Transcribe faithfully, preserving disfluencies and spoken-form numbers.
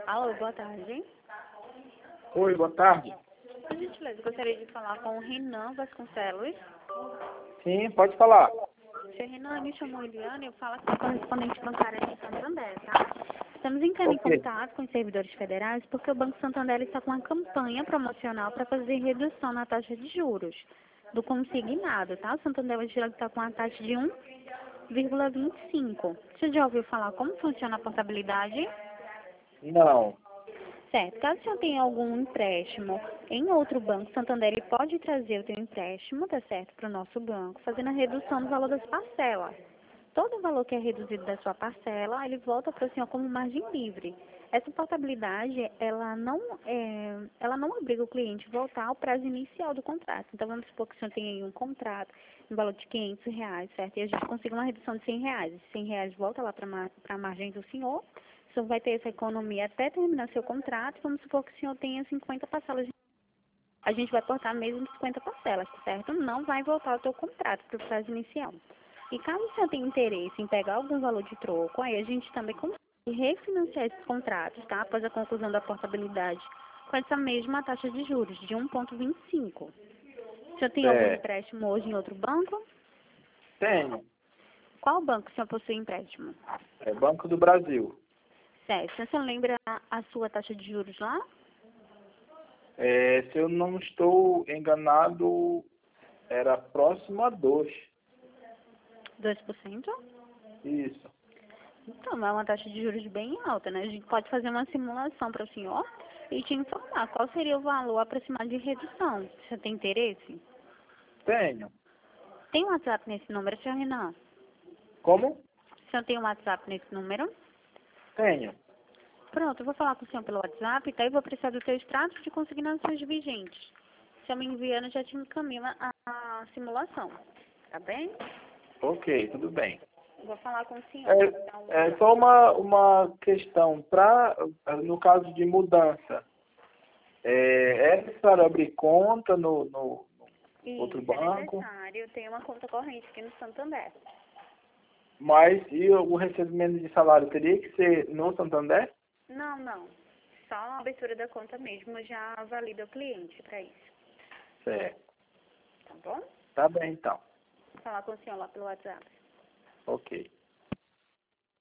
Alô, boa tarde. Oi, boa tarde. Por gentileza, gostaria de falar com o Renan Vasconcelos. Sim, pode falar. Seu Renan, me chamou Eliane, eu falo com a correspondente bancária de Santander, tá? Estamos entrando em Ok. contato com os servidores federais porque o Banco Santander está com uma campanha promocional para fazer redução na taxa de juros do consignado, tá? O Santander hoje está com uma taxa de um vírgula vinte e cinco. Você já ouviu falar como funciona a portabilidade? Não. Certo. Caso o senhor tenha algum empréstimo em outro banco, Santander ele pode trazer o seu empréstimo, tá certo, para o nosso banco, fazendo a redução do valor das parcelas. Todo o valor que é reduzido da sua parcela, ele volta para o senhor como margem livre. Essa portabilidade, ela não, é, ela não obriga o cliente a voltar ao prazo inicial do contrato. Então, vamos supor que o senhor tenha aí um contrato no valor de quinhentos reais, certo? E a gente consiga uma redução de cem reais. Esses cem reais volta lá para a margem do senhor. O senhor vai ter essa economia até terminar seu contrato. Vamos supor que o senhor tenha cinquenta parcelas. A gente vai cortar mesmo cinquenta parcelas, certo? Não vai voltar ao seu contrato para o prazo inicial. E caso o senhor tenha interesse em pegar algum valor de troco, aí a gente também consegue refinanciar esses contratos, tá? Após a conclusão da portabilidade, com essa mesma taxa de juros, de um vírgula vinte e cinco. O senhor tem algum É, empréstimo hoje em outro banco? tenho. Qual banco o senhor possui empréstimo? É Banco do Brasil. Certo. O senhor lembra a, a sua taxa de juros lá? É, se eu não estou enganado, era próximo a dois. dois por cento? Isso. Então, é uma taxa de juros bem alta, né? A gente pode fazer uma simulação para o senhor e te informar qual seria o valor aproximado de redução. Você tem interesse? Tenho. Tem um WhatsApp nesse número, senhor Renan? Como? O senhor tem um WhatsApp nesse número? Tenho. Pronto, eu vou falar com o senhor pelo WhatsApp, tá? Eu vou precisar do seu extrato de consignações vigentes. Se eu me enviando, já te encaminho a, a simulação. Tá bem? Ok, tudo bem. Vou falar com o senhor. Então, É, é só uma, uma questão. Pra, no caso de mudança, é, é necessário abrir conta no, no no outro isso, é banco? necessário. Eu tenho uma conta corrente aqui no Santander. Mas e o recebimento de salário teria que ser no Santander? Não, não. Só a abertura da conta mesmo já valida o cliente para isso. Certo. Tá bom? Tá bem, então. Vou falar com o senhor lá pelo WhatsApp. Ok.